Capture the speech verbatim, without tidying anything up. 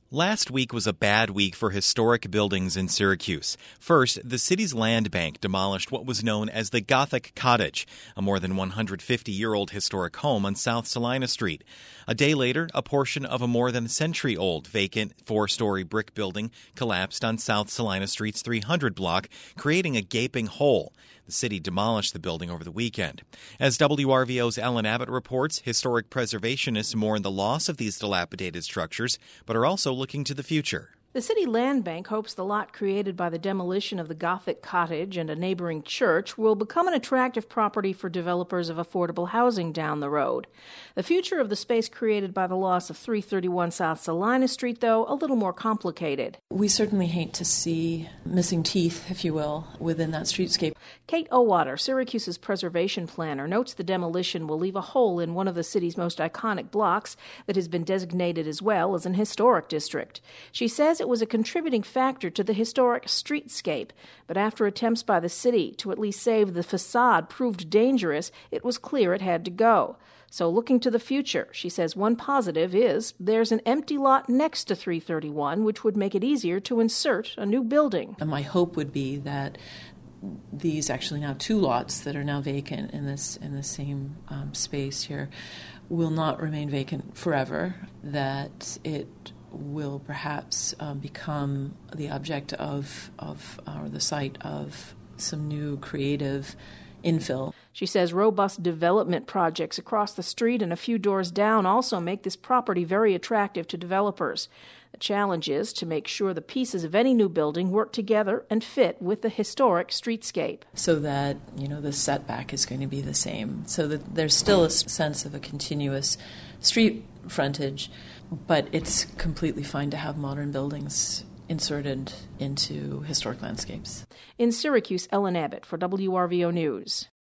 Last week was a bad week for historic buildings in Syracuse. First, the city's land bank demolished what was known as the Gothic Cottage, a more than one hundred fifty-year-old historic home on South Salina Street. A day later, a portion of a more than a century-old vacant four-story brick building collapsed on South Salina Street's three hundred block, creating a gaping hole. The city demolished the building over the weekend. As W R V O's Ellen Abbott reports, historic preservationists mourn the loss of these dilapidated structures, but are also looking to the future. The City Land Bank hopes the lot created by the demolition of the Gothic Cottage and a neighboring church will become an attractive property for developers of affordable housing down the road. The future of the space created by the loss of three thirty-one South Salina Street, though, a little more complicated. We certainly hate to see missing teeth, if you will, within that streetscape. Kate Owatter, Syracuse's preservation planner, notes the demolition will leave a hole in one of the city's most iconic blocks that has been designated as well as an historic district. She says it was a contributing factor to the historic streetscape, but after attempts by the city to at least save the facade proved dangerous, it was clear it had to go. So looking to the future, she says one positive is there's an empty lot next to three thirty-one, which would make it easier to insert a new building. And my hope would be that these actually now two lots that are now vacant in this in the same um, space here will not remain vacant forever, that it will perhaps um, become the object of, of or the site of some new creative infill. She says robust development projects across the street and a few doors down also make this property very attractive to developers. The challenge is to make sure the pieces of any new building work together and fit with the historic streetscape. So that, you know, the setback is going to be the same. So that there's still a sense of a continuous street frontage, but it's completely fine to have modern buildings inserted into historic landscapes. In Syracuse, Ellen Abbott for W R V O News.